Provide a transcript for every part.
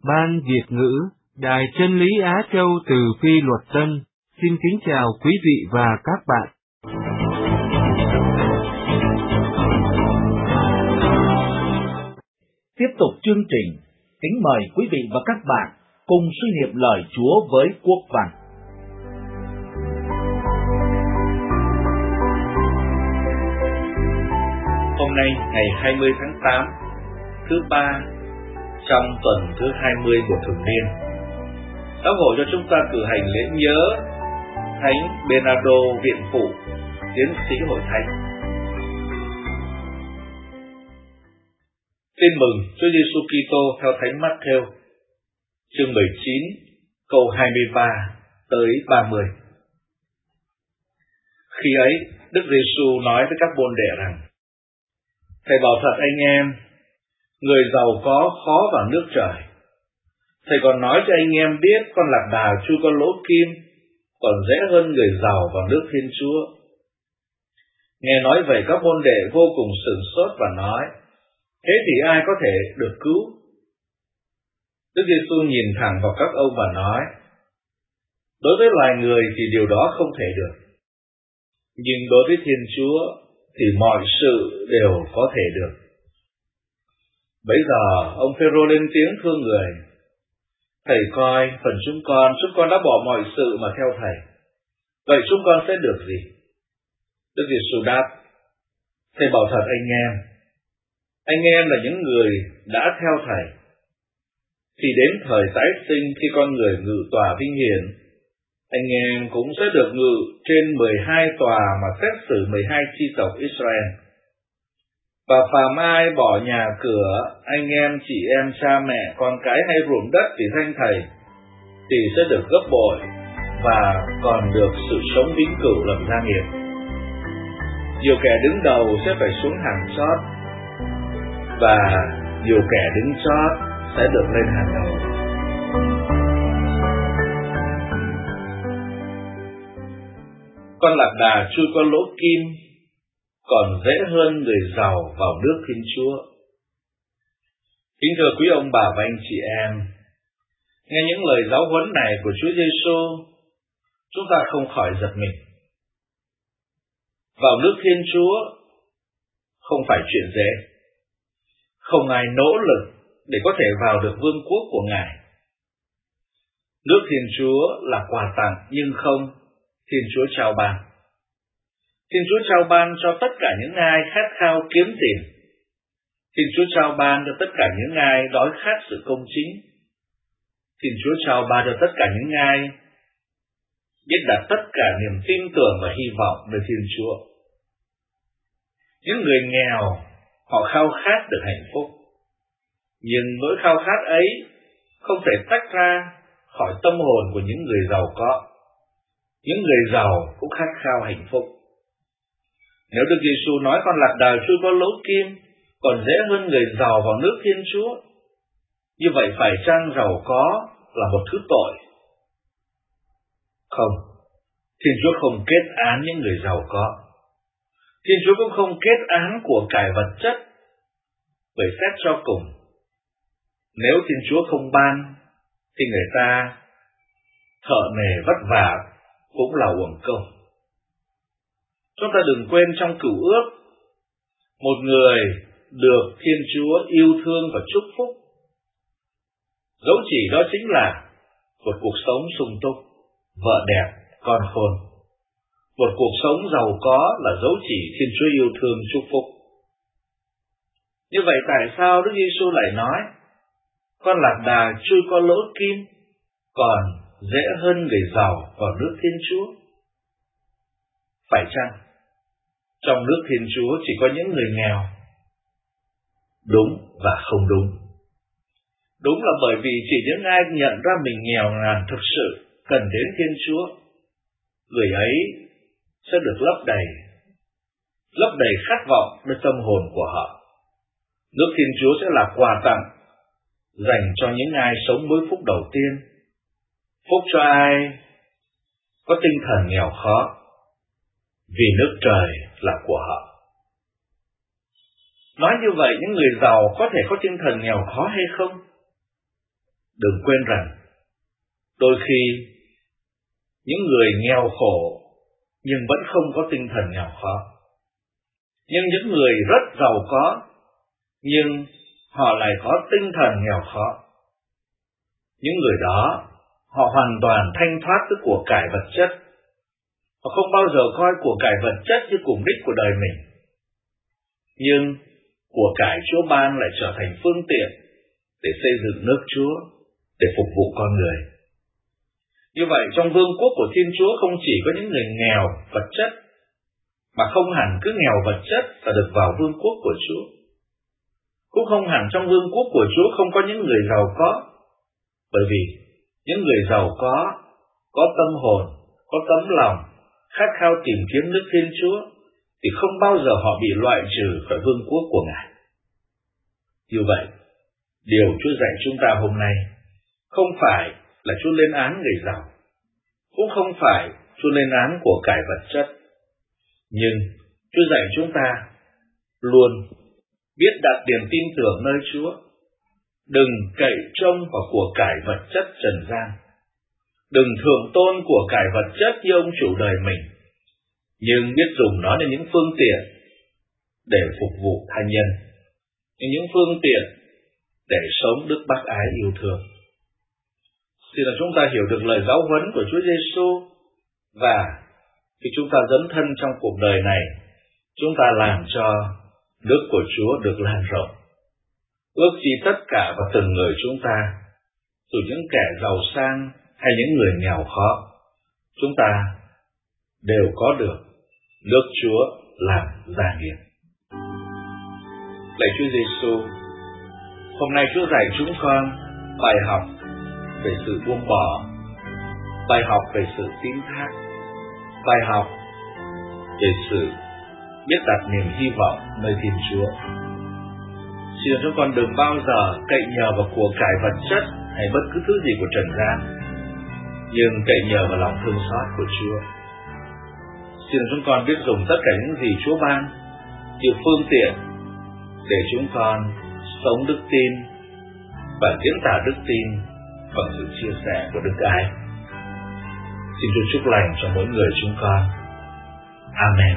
Ban Việt ngữ, Đài Chân lý Á Châu từ Phi Luật Tân, xin kính chào quý vị và các bạn. Tiếp tục chương trình, kính mời quý vị và các bạn cùng suy niệm lời Chúa với Quốc Văn. Hôm nay ngày 20 tháng 8, thứ ba trong tuần thứ 20 của thường niên, Giáo hội cho chúng ta cử hành lễ nhớ Thánh Bernardo Viện Phụ, tiến sĩ Hội Thánh. Tin mừng Chúa Giêsu Kitô theo Thánh Matthew, chương 19, câu 23 tới 30. Khi ấy, Đức Giêsu nói với các môn đệ rằng: Thầy bảo thật anh em, người giàu có khó vào nước trời. Thầy còn nói cho anh em biết con lạc đà chui qua lỗ kim còn dễ hơn người giàu vào nước Thiên Chúa. Nghe nói vậy, các môn đệ vô cùng sửng sốt và nói: Thế thì ai có thể được cứu? Đức Giêsu nhìn thẳng vào các ông và nói: Đối với loài người thì điều đó không thể được, nhưng đối với Thiên Chúa thì mọi sự đều có thể được. Bấy giờ ông Phêrô lên tiếng thưa người: Thầy coi, phần chúng con đã bỏ mọi sự mà theo thầy. Vậy chúng con sẽ được gì? Đức Giêsu đáp: Thầy bảo thật anh em là những người đã theo thầy. Thì đến thời tái sinh, khi con người ngự tòa vinh hiển, anh em cũng sẽ được ngự trên 12 tòa mà xét xử 12 chi tộc Israel. Và phàm ai bỏ nhà cửa, anh em, chị em, cha mẹ, con cái hay ruộng đất vì danh thầy, thì sẽ được gấp bội và còn được sự sống vĩnh cửu làm gia nghiệp. Nhiều kẻ đứng đầu sẽ phải xuống hàng chót, và nhiều kẻ đứng chót sẽ được lên hàng đầu. Con lạc đà chui qua lỗ kim còn dễ hơn người giàu vào nước Thiên Chúa. Kính thưa quý ông bà và anh chị em, nghe những lời giáo huấn này của Chúa Giêsu, chúng ta không khỏi giật mình. Vào nước Thiên Chúa không phải chuyện dễ. Không ai nỗ lực để có thể vào được vương quốc của Ngài. Nước Thiên Chúa là quà tặng, nhưng không, Thiên Chúa trao ban. Thiên Chúa trao ban cho tất cả những ai khát khao kiếm tiền. Thiên Chúa trao ban cho tất cả những ai đói khát sự công chính. Thiên Chúa trao ban cho tất cả những ai biết đặt tất cả niềm tin tưởng và hy vọng về Thiên Chúa. Những người nghèo, họ khao khát được hạnh phúc, nhưng nỗi khao khát ấy không thể tách ra khỏi tâm hồn của những người giàu có. Những người giàu cũng khát khao hạnh phúc. Nếu Đức Giêsu nói con lạc đà chui qua lỗ kim còn dễ hơn người giàu vào nước Thiên Chúa, như vậy phải chăng giàu có là một thứ tội? Không, Thiên Chúa không kết án những người giàu có. Thiên Chúa cũng không kết án của cải vật chất. Bởi xét cho cùng, nếu Thiên Chúa không ban, thì người ta thợ nghề vất vả cũng là uổng công. Chúng ta đừng quên trong Cựu Ước, một người được Thiên Chúa yêu thương và chúc phúc, dấu chỉ đó chính là một cuộc sống sung túc, vợ đẹp, con khôn. Một cuộc sống giàu có là dấu chỉ Thiên Chúa yêu thương chúc phúc. Như vậy tại sao Đức Giêsu lại nói con lạc đà chui qua lỗ kim còn dễ hơn người giàu vào nước Thiên Chúa? Phải chăng trong nước Thiên Chúa chỉ có những người nghèo? Đúng và không đúng. Đúng là bởi vì chỉ những ai nhận ra mình nghèo nàn thực sự cần đến Thiên Chúa, người ấy sẽ được lấp đầy khát vọng nơi tâm hồn của họ. Nước Thiên Chúa sẽ là quà tặng dành cho những ai sống với phúc đầu tiên, phúc cho ai có tinh thần nghèo khó, vì nước trời là của họ. Nói như vậy, những người giàu có thể có tinh thần nghèo khó hay không? Đừng quên rằng, đôi khi những người nghèo khổ nhưng vẫn không có tinh thần nghèo khó. Nhưng những người rất giàu có nhưng họ lại có tinh thần nghèo khó. Những người đó, họ hoàn toàn thanh thoát với của cải vật chất. Họ không bao giờ coi của cải vật chất như mục đích của đời mình. Nhưng của cải Chúa ban lại trở thành phương tiện để xây dựng nước Chúa, để phục vụ con người. Như vậy, trong vương quốc của Thiên Chúa không chỉ có những người nghèo vật chất, mà không hẳn cứ nghèo vật chất là được vào vương quốc của Chúa. Cũng không hẳn trong vương quốc của Chúa không có những người giàu có, bởi vì những người giàu có tâm hồn, có tấm lòng, khát khao tìm kiếm nước Thiên Chúa, thì không bao giờ họ bị loại trừ khỏi vương quốc của Ngài. Như vậy, điều Chúa dạy chúng ta hôm nay không phải là Chúa lên án người giàu, cũng không phải Chúa lên án của cải vật chất, nhưng Chúa dạy chúng ta luôn biết đặt niềm tin tưởng nơi Chúa, đừng cậy trông vào của cải vật chất trần gian, đừng thượng tôn của cải vật chất như ông chủ đời mình, nhưng biết dùng nó là những phương tiện để phục vụ tha nhân, những phương tiện để sống đức bác ái yêu thương. Thì là chúng ta hiểu được lời giáo huấn của Chúa Giêsu, và khi chúng ta dấn thân trong cuộc đời này, chúng ta làm cho nước của Chúa được lan rộng. Ước chi tất cả và từng người chúng ta, dù những kẻ giàu sang hay những người nghèo khó, chúng ta đều có được nước Chúa làm gia nghiệp. Lạy Chúa Giêsu, hôm nay Chúa dạy chúng con bài học về sự buông bỏ, bài học về sự tín thác, bài học về sự biết đặt niềm hy vọng nơi Thiên Chúa. Xin chúng con đừng bao giờ cậy nhờ vào của cải vật chất hay bất cứ thứ gì của trần gian, nhưng cậy nhờ vào lòng thương xót của Chúa. Xin chúng con biết dùng tất cả những gì Chúa ban như phương tiện để chúng con sống đức tin và diễn tả đức tin bằng sự chia sẻ của đức ái. Xin Chúa chúc lành cho mỗi người chúng con. Amen.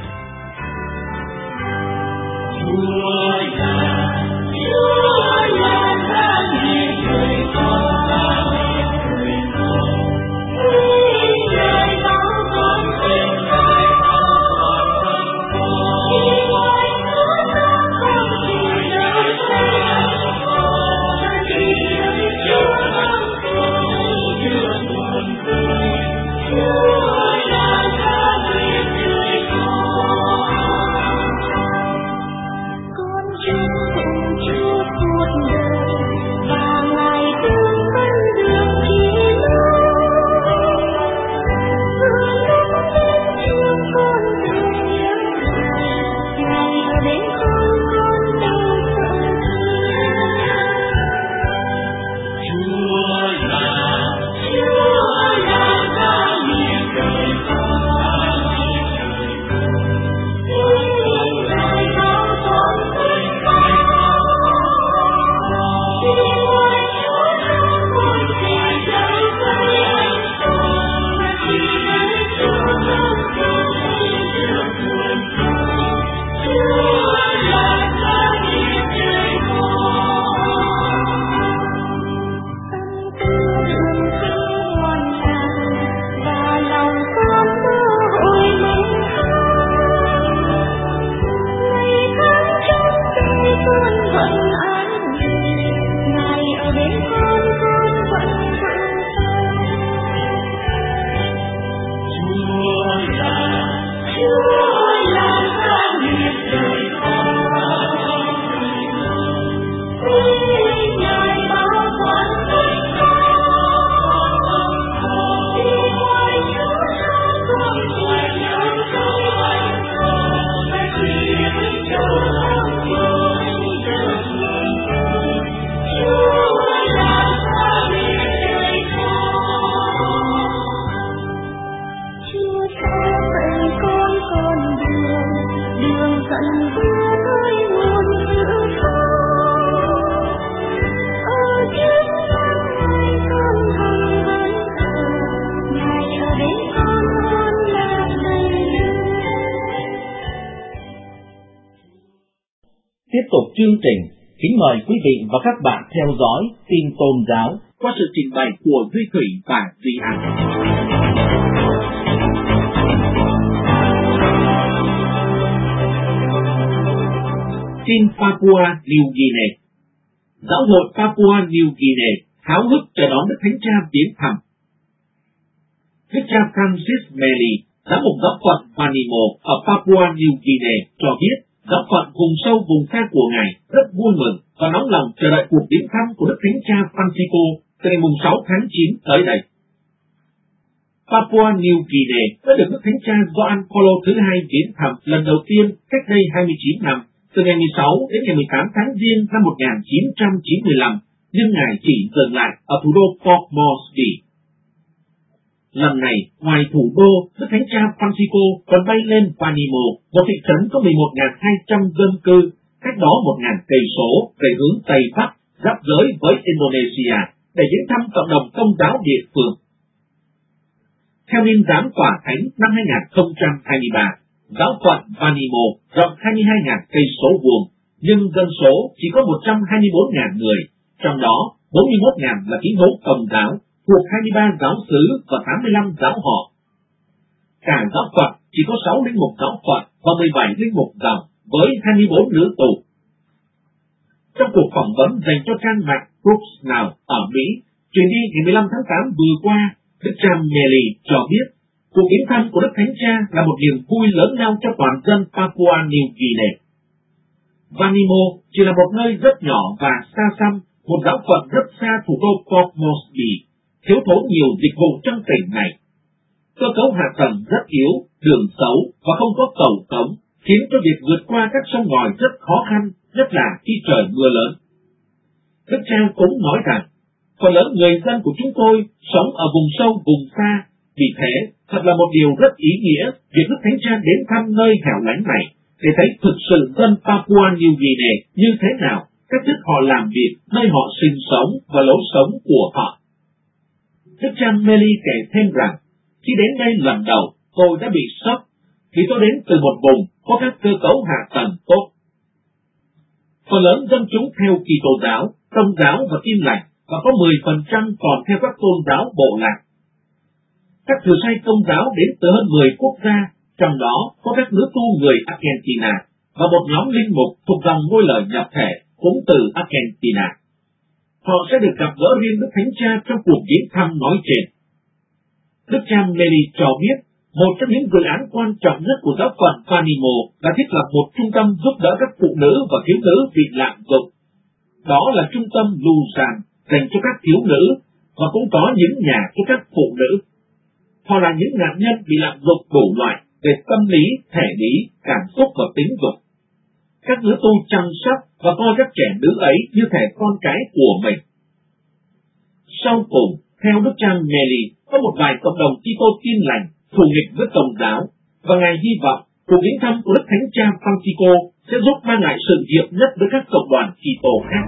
Tiếp tục chương trình, kính mời quý vị và các bạn theo dõi tin tôn giáo qua sự trình bày của Duy Thủy và Duy An. Tin Papua New Guinea. Giáo hội Papua New Guinea háo hức chờ đón Đức Thánh Cha viếng thăm. Đức cha Francis Meli, giám mục giáo phận Vanimo ở Papua New Guinea cho biết giáo phận vùng sâu vùng xa của Ngài rất vui mừng và nóng lòng chờ đợi cuộc viếng thăm của Đức Thánh Cha Francisco từ ngày 6 tháng 9 tới đây. Papua New Guinea đã được Đức Thánh Cha Gioan Paulo thứ hai viếng thăm lần đầu tiên cách đây 29 năm, từ ngày 16 đến ngày 18 tháng Giêng năm 1995, nhưng Ngài chỉ dừng lại ở thủ đô Port Moresby. Lần này, ngoài thủ đô, Đức Thánh Cha Francisco còn bay lên Vanimo, một thị trấn có 11.200 dân cư, cách đó 1.000 cây số về hướng Tây Bắc, giáp giới với Indonesia, để viếng thăm cộng đồng Công giáo địa phương. Theo niên giám tòa thánh năm 2023, giáo phận Vanimo rộng 22.000 cây số vuông, nhưng dân số chỉ có 124.000 người, trong đó 41.000 là tín hữu Công giáo, thuộc 23 giáo xứ và 85 giáo họ. Cả giáo phận chỉ có 6 linh mục giáo phận và 17 linh mục dòng với 24 nữ tù. Trong cuộc phỏng vấn dành cho trang mạng Brooks Now ở Mỹ, truyền đi ngày 15 tháng 8 vừa qua, Đức cha Meli cho biết cuộc viếng thăm của Đức Thánh Cha là một niềm vui lớn lao cho toàn dân Papua New Guinea. Vanimo chỉ là một nơi rất nhỏ và xa xăm, một giáo phận rất xa thủ đô Port Moresby, thiếu thốn nhiều dịch vụ trong tỉnh này. Cơ cấu hạ tầng rất yếu, đường xấu và không có cầu cống, khiến cho việc vượt qua các sông ngòi rất khó khăn, nhất là khi trời mưa lớn. Đức cha cũng nói rằng, phần lớn người dân của chúng tôi sống ở vùng sâu vùng xa, vì thế thật là một điều rất ý nghĩa việc Đức Thánh Cha đến thăm nơi hẻo lánh này, để thấy thực sự dân Papua New Guinea như thế nào, cách thức họ làm việc, nơi họ sinh sống và lối sống của họ. Đức cha Meli kể thêm rằng, khi đến đây lần đầu, tôi đã bị sốc, vì tôi đến từ một vùng có các cơ cấu hạ tầng tốt. Phần lớn dân chúng theo Kitô giáo, Công giáo và Tin lành, và có 10% còn theo các tôn giáo bộ lạc. Các thừa sai Công giáo đến từ hơn 10 quốc gia, trong đó có các nữ tu người Argentina và một nhóm linh mục thuộc dòng Ngôi Lời nhập thể cũng từ Argentina. Họ sẽ được gặp gỡ riêng Đức Thánh Cha trong cuộc viếng thăm nói trên. Đức cha Meli cho biết, một trong những dự án quan trọng nhất của giáo phận Vanimo là thiết lập một trung tâm giúp đỡ các phụ nữ và thiếu nữ bị lạm dụng. Đó là trung tâm Luzan dành cho các thiếu nữ, và cũng có những nhà cho các phụ nữ. Họ là những nạn nhân bị lạm dụng đủ loại về tâm lý, thể lý, cảm xúc và tính dục. Các nữ tu chăm sóc và coi các trẻ nữ ấy như thể con cái của mình. Sau cùng, theo Đức cha Meli, có một vài cộng đồng Kitô Tin lành thù nghịch với Công giáo, và Ngài hy vọng cuộc viếng thăm của Đức Thánh Cha Francisco sẽ giúp mang lại sự hiệp nhất với các cộng đoàn Kitô khác.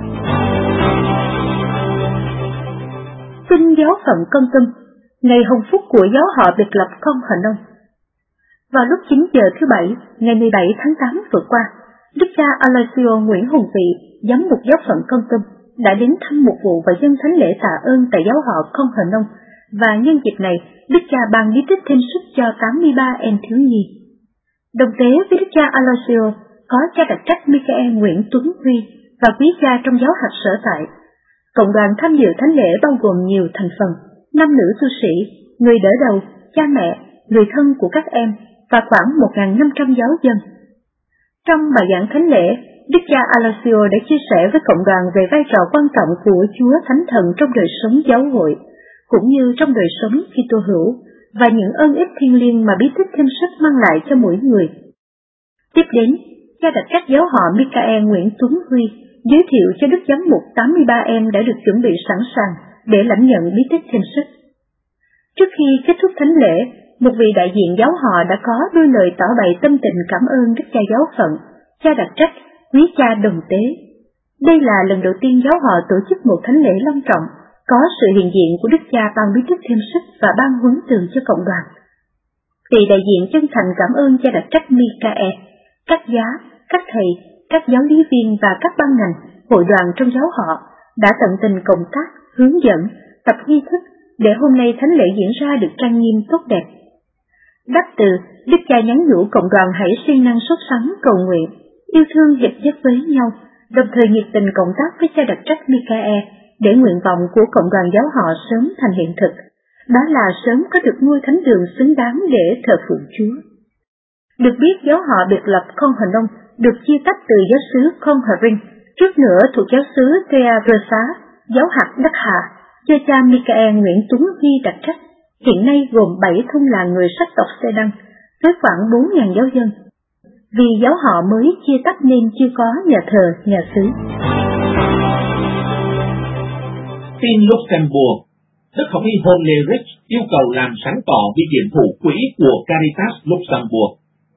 Tin giáo phận Con Tum, ngày hồng phúc của giáo họ biệt lập Con Hờ Nông. Vào lúc 9 giờ thứ Bảy, ngày 17 tháng 8 vừa qua, Đức cha Aloysio Nguyễn Hùng Vị, giám mục giáo phận Con Tum, đã đến thăm mục vụ và dâng thánh lễ tạ ơn tại giáo họ Con Hờ Nông, và nhân dịp này, Đức cha ban bí tích thêm sức cho 83 em thiếu nhi. Đồng tế với Đức cha Aloysio có cha đặc trách Michael Nguyễn Tuấn Huy và quý cha trong giáo hạt sở tại. Cộng đoàn tham dự thánh lễ bao gồm nhiều thành phần, nam nữ tu sĩ, người đỡ đầu, cha mẹ, người thân của các em và khoảng 1.500 giáo dân. Trong bài giảng thánh lễ, Đức cha Aloysio đã chia sẻ với cộng đoàn về vai trò quan trọng của Chúa Thánh Thần trong đời sống giáo hội, cũng như trong đời sống Kitô hữu, và những ơn ích thiêng liêng mà bí tích thêm sức mang lại cho mỗi người. Tiếp đến, cha đặc trách giáo họ Michael Nguyễn Tuấn Huy giới thiệu cho Đức Giám mục 83 em đã được chuẩn bị sẵn sàng để lãnh nhận bí tích thêm sức. Trước khi kết thúc thánh lễ, một vị đại diện giáo họ đã có đôi lời tỏ bày tâm tình cảm ơn Đức cha giáo phận, cha đặc trách, quý cha đồng tế. Đây là lần đầu tiên giáo họ tổ chức một thánh lễ long trọng, có sự hiện diện của Đức cha ban bí tích thêm sức và ban huấn từ cho cộng đoàn. Vị đại diện chân thành cảm ơn cha đặc trách Michael, các giá, các thầy, các giáo lý viên và các ban ngành, hội đoàn trong giáo họ đã tận tình cộng tác, hướng dẫn, tập nghi thức để hôm nay thánh lễ diễn ra được trang nghiêm tốt đẹp. Đáp từ, Đức Cha nhắn nhủ cộng đoàn hãy siêng năng sốt sắng cầu nguyện, yêu thương hiệp nhất với nhau, đồng thời nhiệt tình cộng tác với cha đặc trách Michael để nguyện vọng của cộng đoàn giáo họ sớm thành hiện thực, đó là sớm có được ngôi thánh đường xứng đáng để thờ phượng Chúa. Được biết giáo họ biệt lập Con Hờ Nông được chia tách từ giáo xứ Con Hờ Rinh, trước nữa thuộc giáo xứ Thea Rơ giáo hạt Đắc Hà, do cha Michael Nguyễn Tuấn Huy đặc trách, hiện nay gồm 7 thôn làng người sắc tộc Xê Đăng, với khoảng 4.000 giáo dân. Vì giáo họ mới chia tách nên chưa có nhà thờ, nhà xứ. Tin Luxembourg, Đức Hồng Y Honlerich yêu cầu làm sáng tỏ vị điển thủ quỹ của Caritas Luxembourg.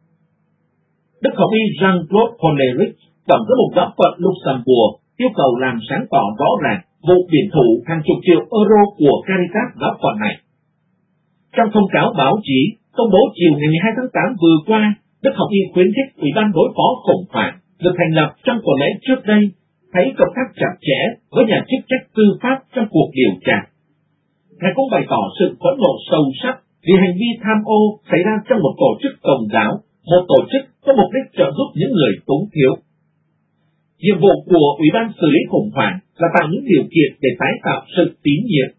Đức Hồng Y Jean-Claude Honlerich, Tổng giám mục giáo phận Luxembourg, yêu cầu làm sáng tỏ rõ ràng vụ biển thủ hàng chục triệu euro của Caritas giáo phận này. Trong thông cáo báo chí công bố chiều ngày 12 tháng 8 vừa qua, Đức Hồng Y khuyến khích Ủy ban đối phó khủng hoảng được thành lập trong tuần lễ trước đây hãy cộng tác chặt chẽ với nhà chức trách tư pháp trong cuộc điều tra. Ngài cũng bày tỏ sự phẫn nộ sâu sắc vì hành vi tham ô xảy ra trong một tổ chức Công giáo, một tổ chức có mục đích trợ giúp những người túng thiếu. Nhiệm vụ của Ủy ban xử lý khủng hoảng là tạo những điều kiện để tái tạo sự tín nhiệm.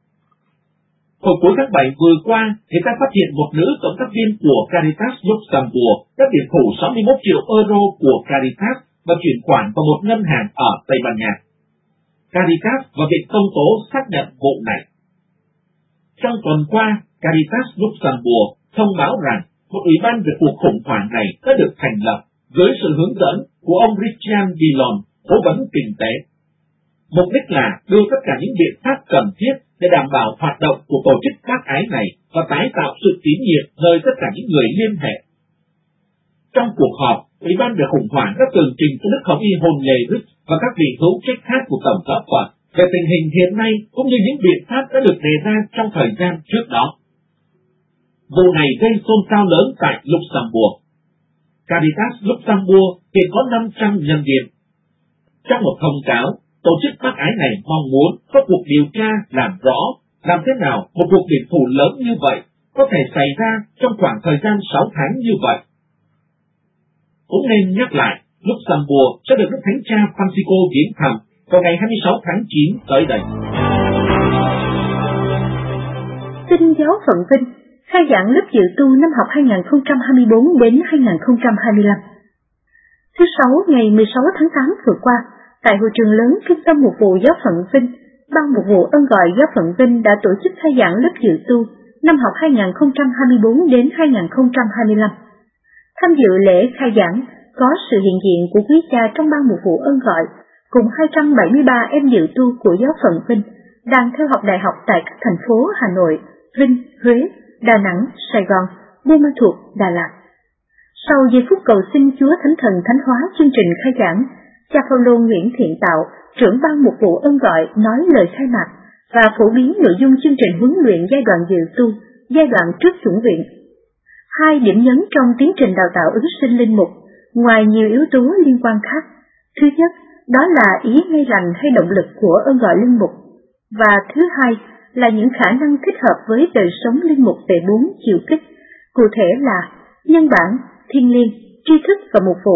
Hồi cuối tháng 7 vừa qua, người ta phát hiện một nữ cộng tác viên của Caritas Luxembourg đã biển thủ 61 triệu euro của Caritas và chuyển khoản vào một ngân hàng ở Tây Ban Nha. Caritas và viện công tố xác nhận vụ này. Trong tuần qua, Caritas Luxembourg thông báo rằng một ủy ban về cuộc khủng hoảng này đã được thành lập dưới sự hướng dẫn của ông Richard Dillon, cố vấn kinh tế. Mục đích là đưa tất cả những biện pháp cần thiết để đảm bảo hoạt động của tổ chức bác ái này và tái tạo sự tín nhiệm nơi tất cả những người liên hệ. Trong cuộc họp, Ủy ban về khủng hoảng đã tường trình cho Đức Hồng Y Honlerich và các vị hữu trách khác của Tổng giáo phận về tình hình hiện nay cũng như những biện pháp đã được đề ra trong thời gian trước đó. Vụ này gây xôn xao lớn tại Luxembourg. Caritas Luxembourg hiện có 500 nhân viên. Trong một thông cáo, tổ chức bác ái này mong muốn có cuộc điều tra làm rõ làm thế nào một cuộc biển thủ lớn như vậy có thể xảy ra trong khoảng thời gian 6 tháng như vậy. Cũng nên nhắc lại, Luxembourg sẽ được Đức Thánh Cha Francisco viếng thăm vào ngày 26 tháng 9 tới đây. Tin giáo phận Vinh khai giảng lớp dự tu năm học 2024 đến 2025. Thứ Sáu ngày 16 tháng 8 vừa qua, tại hội trường lớn Trung tâm Mục vụ Giáo phận Vinh, Ban Mục vụ Ân Gọi Giáo phận Vinh đã tổ chức khai giảng lớp dự tu năm học 2024 đến 2025. Tham dự lễ khai giảng có sự hiện diện của quý cha trong Ban Mục vụ Ân Gọi cùng 273 em dự tu của Giáo phận Vinh đang theo học đại học tại các thành phố Hà Nội, Vinh, Huế, Đà Nẵng, Sài Gòn, Buôn Ma Thuột, Đà Lạt. Sau giây phút cầu xin Chúa Thánh Thần thánh hóa chương trình khai giảng, cha Phaolô Nguyễn Thiện Tạo, trưởng Ban Mục vụ Ân Gọi nói lời khai mạc và phổ biến nội dung chương trình huấn luyện giai đoạn dự tu, giai đoạn trước chuẩn viện. Hai điểm nhấn trong tiến trình đào tạo ứng sinh linh mục, ngoài nhiều yếu tố liên quan khác. Thứ nhất, đó là ý ngay lành hay động lực của ân gọi linh mục, và thứ hai là những khả năng thích hợp với đời sống linh mục về 4 chiều kích, cụ thể là nhân bản, thiêng liêng, tri thức và mục vụ.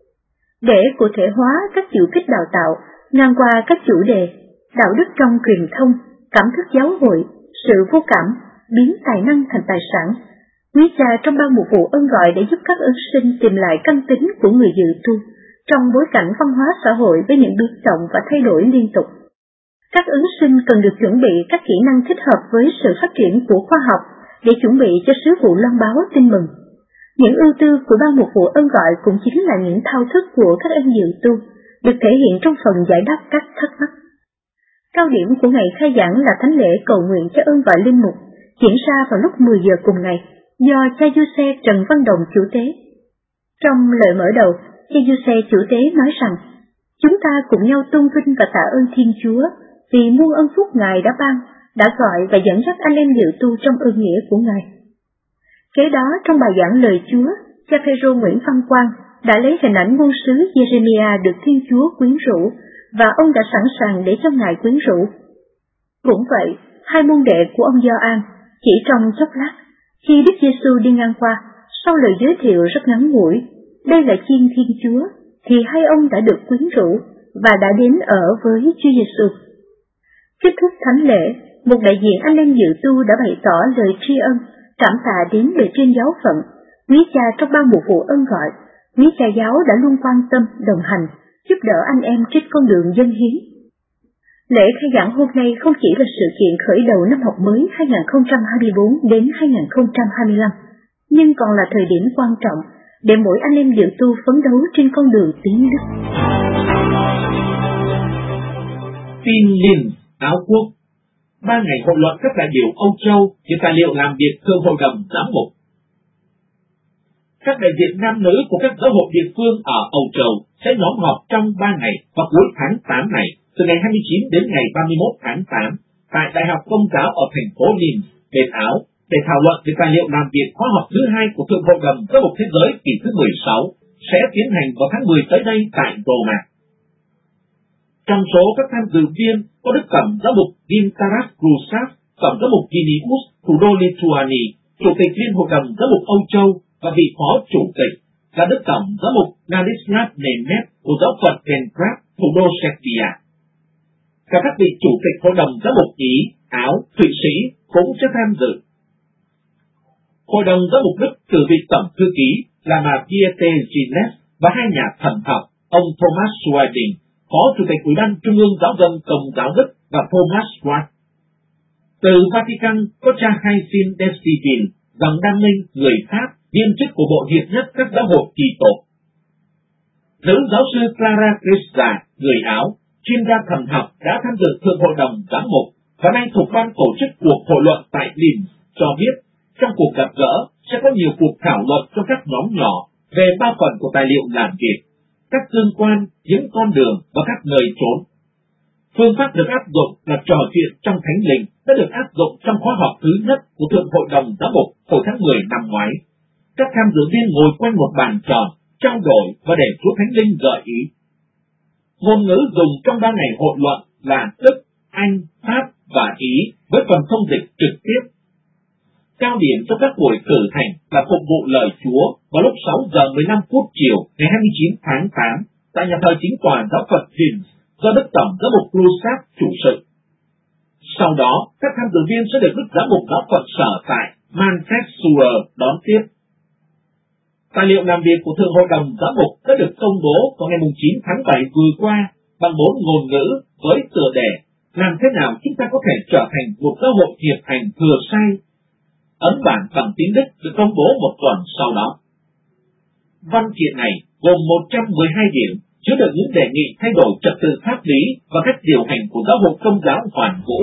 Để cụ thể hóa các chiều kích đào tạo, ngang qua các chủ đề đạo đức trong truyền thông, cảm thức giáo hội, sự vô cảm, biến tài năng thành tài sản, quý cha trong Ban Mục vụ Ân Gọi để giúp các ứng sinh tìm lại căn tính của người dự tu trong bối cảnh văn hóa xã hội với những biến động và thay đổi liên tục. Các ứng sinh cần được chuẩn bị các kỹ năng thích hợp với sự phát triển của khoa học để chuẩn bị cho sứ vụ loan báo tin mừng. Những ưu tư của Ban Mục vụ Ân Gọi cũng chính là những thao thức của các em dự tu, được thể hiện trong phần giải đáp các thắc mắc. Cao điểm của ngày khai giảng là thánh lễ cầu nguyện cho ơn gọi linh mục, diễn ra vào lúc 10 giờ cùng ngày, do cha Giuse Trần Văn Đồng chủ tế. Trong lời mở đầu, cha Giuse chủ tế nói rằng, chúng ta cùng nhau tôn vinh và tạ ơn Thiên Chúa vì muôn ân phúc Ngài đã ban, đã gọi và dẫn dắt anh em dự tu trong ơn nghĩa của Ngài. Kế đó trong bài giảng lời Chúa, cha Phêrô Nguyễn Văn Quang đã lấy hình ảnh ngôn sứ Jeremiah được Thiên Chúa quyến rũ, và ông đã sẵn sàng để cho Ngài quyến rũ. Cũng vậy, hai môn đệ của ông Gioan chỉ trong chốc lát, khi Đức Giêsu đi ngang qua, sau lời giới thiệu rất ngắn ngủi, đây là Chiên Thiên Chúa, thì hai ông đã được quyến rũ và đã đến ở với Chúa Giêsu. Kết thúc thánh lễ, một đại diện anh em dự tu đã bày tỏ lời tri ân, cảm tạ đến bề trên giáo phận, quý cha trong bao mùa vụ ân gọi, quý cha giáo đã luôn quan tâm, đồng hành, giúp đỡ anh em trên con đường dâng hiến. Lễ khai giảng hôm nay không chỉ là sự kiện khởi đầu năm học mới 2024 đến 2025, nhưng còn là thời điểm quan trọng để mỗi anh em dự tu phấn đấu trên con đường tiến đức. Tin Linz, Áo Quốc. 3 ngày hội luận các đại biểu Âu Châu về tài liệu làm việc Thượng Hội đồng Giám mục. Các đại diện nam nữ của các giáo hội địa phương ở Âu Châu sẽ nhóm họp trong 3 ngày vào cuối tháng 8 này, từ ngày 29 đến ngày 31 tháng 8, tại Đại học Công giáo ở thành phố Linz, bên Áo, để thảo luận về tài liệu làm việc khóa họp thứ 2 của Thượng Hội đồng Giáo mục Thế giới kỳ thứ 16, sẽ tiến hành vào tháng 10 tới đây tại Roma. Trong số các tham dự viên có Đức Tổng Giáo mục Gintaras Grusas, Tổng Giáo mục Vilnius, thủ đô Lithuania, Chủ tịch Liên Hội đồng Giáo mục Âu Châu và vị Phó Chủ tịch là Đức Tổng Giáo mục Ladislav Nemeth của Giáo phận Belgrade, thủ đô Serbia. Cả các vị Chủ tịch Hội đồng Giáo mục Ý, Áo, Thụy Sĩ cũng sẽ tham dự. Hội đồng Giáo mục Đức từ vị Tổng Thư ký là bà Pieter Gilles và hai nhà thần học, ông Thomas Schwading, Phó Chủ tịch Ủy ban Trung ương Giáo dân Công giáo Đức và Thomas Watt. Từ Vatican có cha Hyacinth Destiville, dòng Đam Minh, người Pháp, viên chức của Bộ Hiệp nhất các giáo hội Kỳ tổ. Nữ giáo sư Clara Krista, người Áo, chuyên gia thần học đã tham dự Thượng Hội đồng Giám mục và nay thuộc ban tổ chức cuộc hội luận tại Linz, cho biết trong cuộc gặp gỡ sẽ có nhiều cuộc thảo luận cho các nhóm nhỏ về 3 phần của tài liệu làm việc, các tương quan, những con đường và các nơi trốn. Phương pháp được áp dụng là trò chuyện trong thánh linh đã được áp dụng trong khóa họp thứ nhất của Thượng Hội đồng Giám mục hồi tháng 10 năm ngoái. Các tham dự viên ngồi quanh một bàn tròn, trao đổi và để Chúa Thánh Linh gợi ý. Ngôn ngữ dùng trong 3 ngày hội luận là Đức, Anh, Pháp và Ý với phần thông dịch trực tiếp. Cao điểm cho các buổi cử hành là phục vụ lời Chúa vào lúc 6 giờ 15 phút chiều ngày 29 tháng 8 tại nhà thờ chính tòa giáo phận Linz do Đức Tổng Giáo mục Grusas chủ sự. Sau đó, các tham dự viên sẽ được Đức Giám mục Giáo phận sở tại Manchester đón tiếp. Tài liệu làm việc của Thượng Hội đồng Giám mục đã được công bố vào ngày 9 tháng 7 vừa qua bằng 4 ngôn ngữ với tựa đề làm thế nào chúng ta có thể trở thành một giáo hội hiệp hành thừa sai. Ấn bản bằng tiếng Đức được công bố một tuần sau đó. Văn kiện này gồm 112 điểm chứa đựng những đề nghị thay đổi trật tự pháp lý và cách điều hành của giáo hội Công giáo Hoàn Vũ.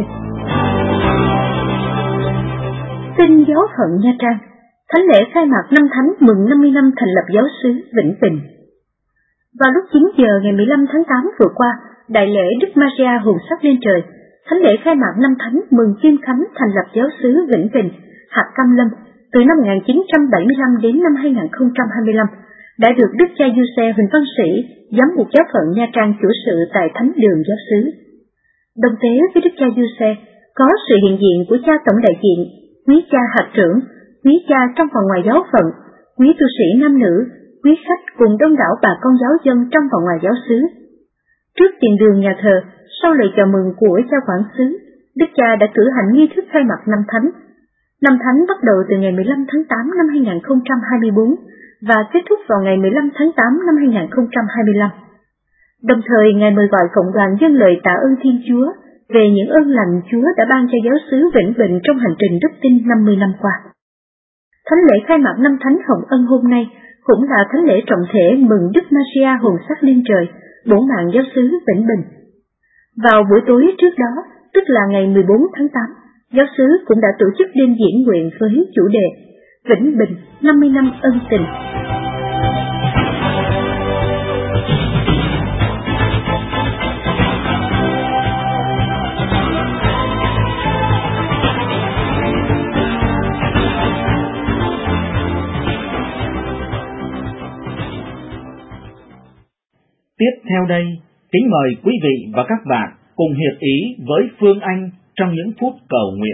Tin giáo phận Nha Trang, thánh lễ khai mạc năm thánh mừng 50 năm thành lập giáo xứ Vĩnh Bình. Vào lúc 9 giờ ngày 15 tháng 8 vừa qua, đại lễ Đức Maria hùng sắc lên trời, thánh lễ khai mạc năm thánh mừng Kim Khánh thành lập giáo xứ Vĩnh Bình, hạt Cam Lâm, từ năm 1975 đến năm 2025, đã được Đức cha Giuse Huỳnh Văn Sĩ, giám mục giáo phận Nha Trang chủ sự tại thánh đường giáo xứ. Đồng tế với Đức cha Giuse có sự hiện diện của cha tổng đại diện, quý cha hạt trưởng, quý cha trong và ngoài giáo phận, quý tu sĩ nam nữ, quý khách cùng đông đảo bà con giáo dân trong và ngoài giáo xứ. Trước tiền đường nhà thờ, sau lời chào mừng của cha quản xứ, Đức cha đã cử hành nghi thức khai mạc năm thánh. Năm thánh bắt đầu từ ngày 15 tháng 8 năm 2024 và kết thúc vào ngày 15 tháng 8 năm 2025. Đồng thời, Ngài mời gọi cộng đoàn dâng lời tạ ơn Thiên Chúa về những ơn lành Chúa đã ban cho giáo xứ Vĩnh Bình trong hành trình đức tin 50 năm qua. Thánh lễ khai mạc năm thánh Hồng Ân hôm nay cũng là thánh lễ trọng thể mừng Đức Maria hồn sắc lên trời, bổ mạng giáo xứ Vĩnh Bình. Vào buổi tối trước đó, tức là ngày 14 tháng 8, giáo xứ cũng đã tổ chức đêm diễn nguyện với chủ đề Vĩnh Bình 50 năm ân tình. Tiếp theo đây, kính mời quý vị và các bạn cùng hiệp ý với Phương Anh trong những phút cầu nguyện.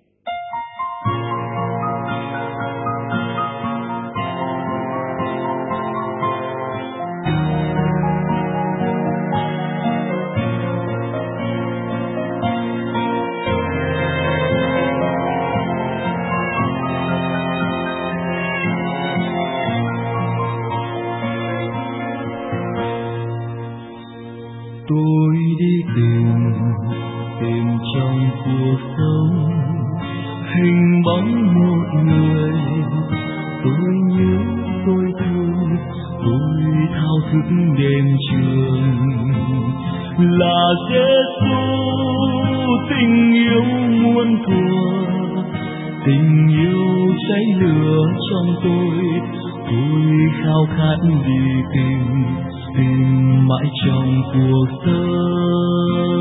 Tôi đi tìm trong cuộc sống hình bóng một người. Tôi nhớ, tôi thương, tôi thao thức đêm trường là Giêsu, tình yêu muôn thuở, tình yêu cháy lửa trong tôi khao khát đi tìm mãi trong cuộc sống.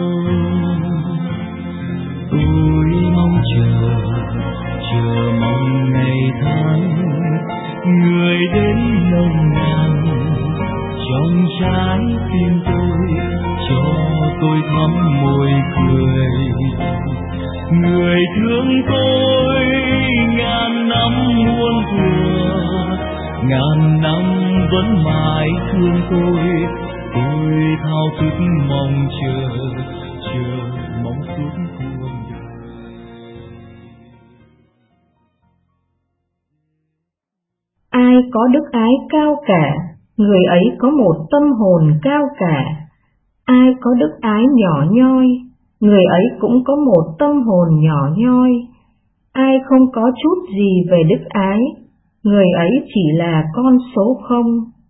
Tôi mong chờ mong ngày tháng người đến nồng nàn trong trái tim tôi, cho tôi thắm môi cười. Người thương tôi ngàn năm muôn thuở, ngàn năm vẫn mãi thương tôi thao thức mong chờ mong suốt cuộc đời. Ai có đức ái cao cả, người ấy có một tâm hồn cao cả. Ai có đức ái nhỏ nhoi, người ấy cũng có một tâm hồn nhỏ nhoi. Ai không có chút gì về đức ái, người ấy chỉ là con số 0.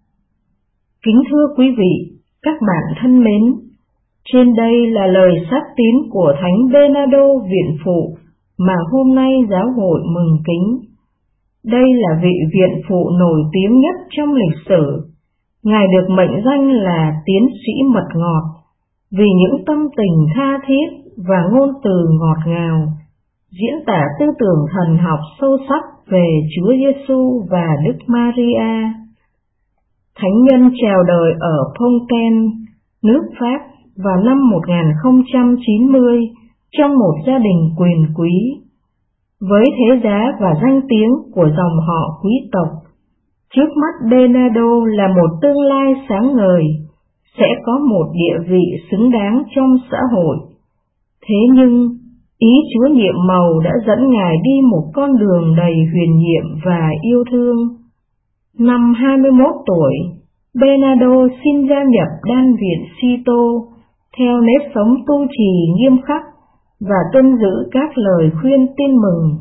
Kính thưa quý vị, các bạn thân mến, trên đây là lời xác tín của Thánh Bernardo Viện Phụ mà hôm nay giáo hội mừng kính. Đây là vị viện phụ nổi tiếng nhất trong lịch sử. Ngài được mệnh danh là tiến sĩ mật ngọt vì những tâm tình tha thiết và ngôn từ ngọt ngào, diễn tả tư tưởng thần học sâu sắc về Chúa Giêsu và Đức Maria. Thánh nhân chào đời ở Fontaine, nước Pháp vào năm 1090 trong một gia đình quyền quý. Với thế giá và danh tiếng của dòng họ quý tộc, trước mắt Bernardo là một tương lai sáng ngời, sẽ có một địa vị xứng đáng trong xã hội. Thế nhưng, ý Chúa nhiệm màu đã dẫn Ngài đi một con đường đầy huyền nhiệm và yêu thương. Năm 21 tuổi, Bernardo xin gia nhập đan viện Cîteaux theo nếp sống tu trì nghiêm khắc và tuân giữ các lời khuyên tin mừng.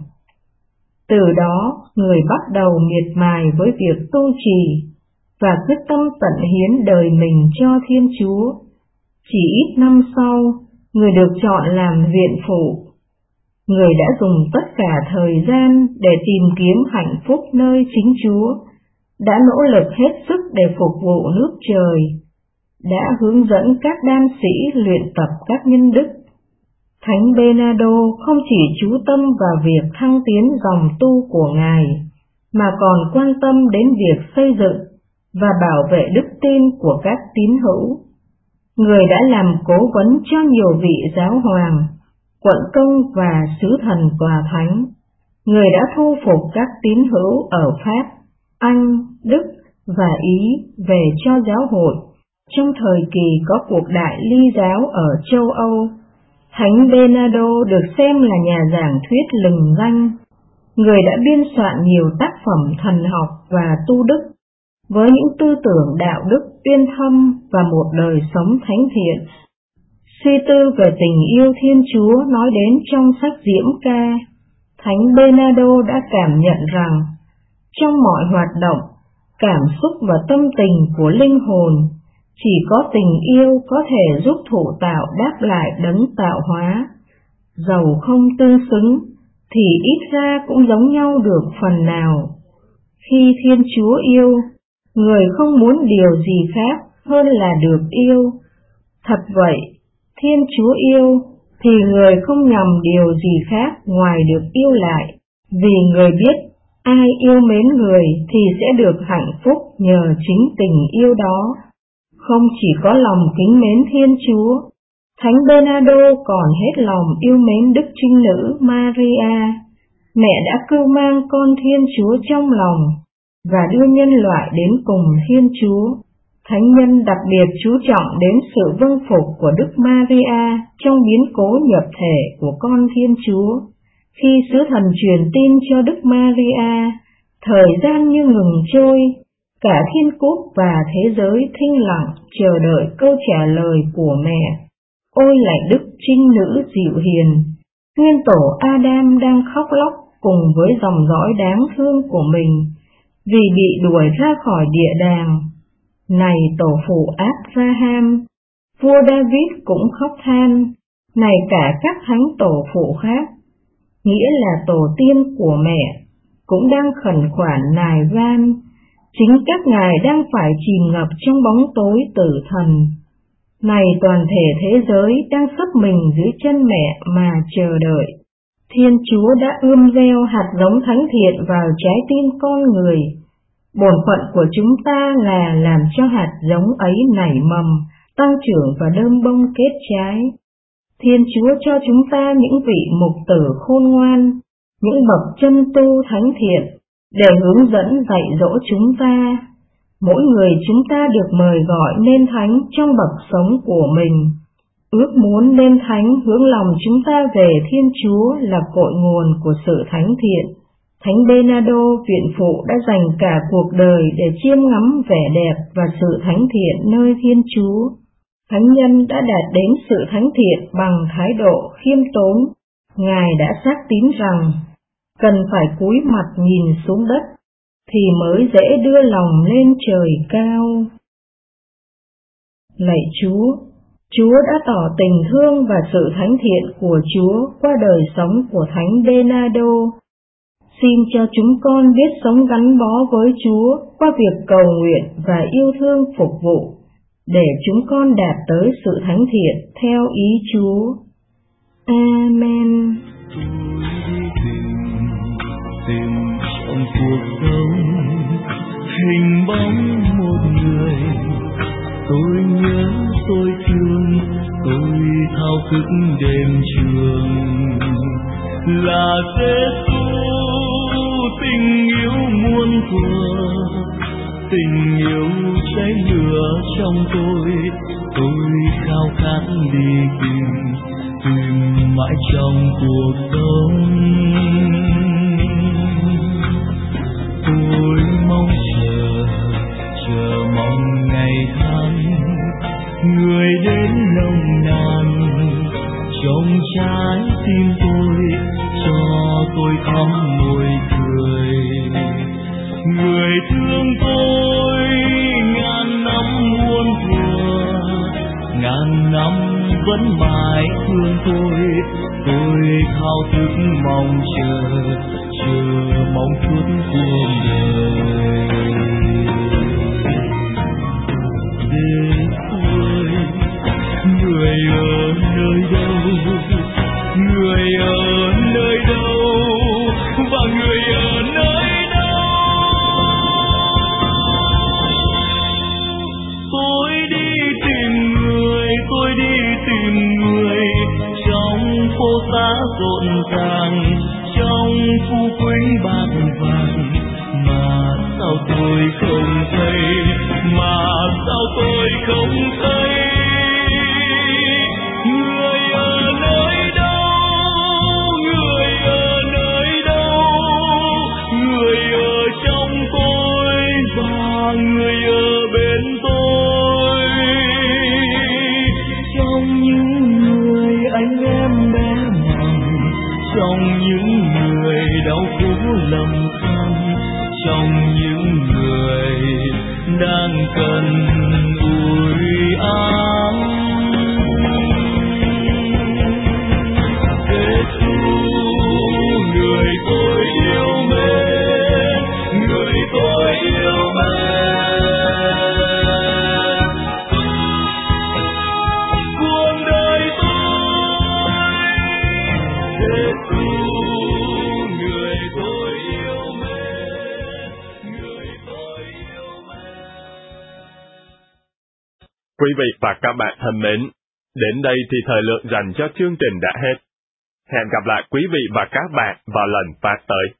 Từ đó, người bắt đầu miệt mài với việc tu trì và quyết tâm tận hiến đời mình cho Thiên Chúa. Chỉ ít năm sau, người được chọn làm viện phụ. Người đã dùng tất cả thời gian để tìm kiếm hạnh phúc nơi chính Chúa, đã nỗ lực hết sức để phục vụ nước trời, đã hướng dẫn các đan sĩ luyện tập các nhân đức. Thánh Bernardo không chỉ chú tâm vào việc thăng tiến dòng tu của Ngài, mà còn quan tâm đến việc xây dựng và bảo vệ đức tin của các tín hữu. Người đã làm cố vấn cho nhiều vị giáo hoàng, quận công và sứ thần tòa thánh. Người đã thu phục các tín hữu ở Pháp, Anh, Đức và Ý về cho giáo hội trong thời kỳ có cuộc đại ly giáo ở châu Âu. Thánh Bernardo được xem là nhà giảng thuyết lừng danh. Người đã biên soạn nhiều tác phẩm thần học và tu đức, với những tư tưởng đạo đức uyên thâm và một đời sống thánh thiện. Suy tư về tình yêu Thiên Chúa nói đến trong sách Diễm Ca, Thánh Bernardo đã cảm nhận rằng, trong mọi hoạt động, cảm xúc và tâm tình của linh hồn, chỉ có tình yêu có thể giúp thụ tạo đáp lại đấng tạo hóa. Dầu không tương xứng, thì ít ra cũng giống nhau được phần nào. Khi Thiên Chúa yêu, người không muốn điều gì khác hơn là được yêu. Thật vậy, Thiên Chúa yêu, thì người không nhằm điều gì khác ngoài được yêu lại, vì người biết ai yêu mến người thì sẽ được hạnh phúc nhờ chính tình yêu đó. Không chỉ có lòng kính mến Thiên Chúa, Thánh Bernardo còn hết lòng yêu mến Đức Trinh Nữ Maria, mẹ đã cưu mang con Thiên Chúa trong lòng và đưa nhân loại đến cùng Thiên Chúa. Thánh nhân đặc biệt chú trọng đến sự vâng phục của Đức Maria trong biến cố nhập thể của con Thiên Chúa. Khi sứ thần truyền tin cho Đức Maria, thời gian như ngừng trôi, cả thiên quốc và thế giới thinh lặng chờ đợi câu trả lời của mẹ. Ôi lạy Đức Trinh Nữ dịu hiền, nguyên tổ Adam đang khóc lóc cùng với dòng dõi đáng thương của mình vì bị đuổi ra khỏi địa đàng. Này tổ phụ Abraham, vua David cũng khóc than, này cả các thánh tổ phụ khác, nghĩa là tổ tiên của mẹ, cũng đang khẩn khoản nài van. Chính các ngài đang phải chìm ngập trong bóng tối tử thần. Này toàn thể thế giới đang sấp mình dưới chân mẹ mà chờ đợi. Thiên Chúa đã ươm gieo hạt giống thánh thiện vào trái tim con người. Bổn phận của chúng ta là làm cho hạt giống ấy nảy mầm, tăng trưởng và đơm bông kết trái. Thiên Chúa cho chúng ta những vị mục tử khôn ngoan, những bậc chân tu thánh thiện, để hướng dẫn dạy dỗ chúng ta. Mỗi người chúng ta được mời gọi nên thánh trong bậc sống của mình. Ước muốn nên thánh hướng lòng chúng ta về Thiên Chúa là cội nguồn của sự thánh thiện. Thánh Bernardo viện phụ đã dành cả cuộc đời để chiêm ngắm vẻ đẹp và sự thánh thiện nơi Thiên Chúa. Thánh nhân đã đạt đến sự thánh thiện bằng thái độ khiêm tốn. Ngài đã xác tín rằng cần phải cúi mặt nhìn xuống đất thì mới dễ đưa lòng lên trời cao. Lạy Chúa đã tỏ tình thương và sự thánh thiện của Chúa qua đời sống của Thánh Bernardo. Xin cho chúng con biết sống gắn bó với Chúa qua việc cầu nguyện và yêu thương phục vụ, để chúng con đạt tới sự thánh thiện theo ý Chúa. Amen. Tìm trong cuộc sống hình bóng một người, tôi nhớ, tôi thương, tôi thao thức đêm trường, là Giêsu tình yêu muôn thuở, tình yêu cháy lửa trong tôi khao khát đi tìm mãi trong cuộc sống. Tôi mong chờ mong ngày tháng, người đến nồng nàn trong trái tim tôi, cho tôi thắm môi cười. Người thương tôi ngàn năm muôn thuở, ngàn năm vẫn mãi thương tôi thao thức mong chờ mong suốt cuộc đời. Giêsu ơi, người ở nơi đâu, người ở nơi đâu, và người ở nơi đâu? Tôi đi tìm người trong phố xá rộn ràng, trong phú quý bạc vàng, mà sao tôi không thấy, người ở nơi đâu, người ở trong tôi và người ở bên tôi, trong những người anh em bé mỏng, trong những người đau khổ lầm than, trong những người đang cần ủi ám. Quý vị và các bạn thân mến, đến đây thì thời lượng dành cho chương trình đã hết. Hẹn gặp lại quý vị và các bạn vào lần phát tới.